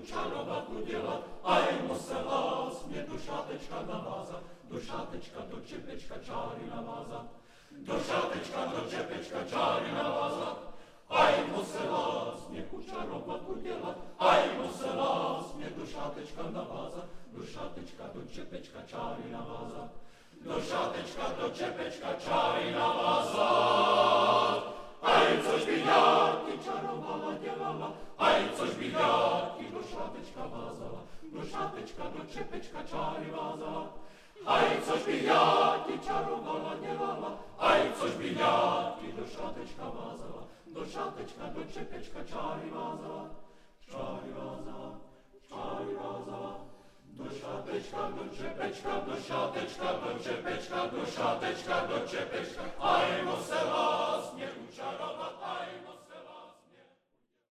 czarowatu dziela, aj musela mnie do szateczka nawaza, do szateczka, do czepeczka czary nawaza, do szateczka, do czepeczka czary nawaza, aj musela mnie czarowatu dziela, aj musela mnie do szateczka nawaza, do szateczka, do czepeczka czary nawaza, do szateczka, do czepeczka czary nawaza. Aj coś biliarki czarowała, dzielała, aj coś biliarki do szateczka wazała, do szateczka, do czepeczka czary wazała. Aj coś biliarki czarowała, dzielała, aj coś biliarki do szateczka wazała, do szateczka, do czepeczka czary wazała, czary wazała, czary wazała. Do szateczka, do czepeczka, do szateczka, do czepeczka, do szateczka, do czepeczka, aj musela.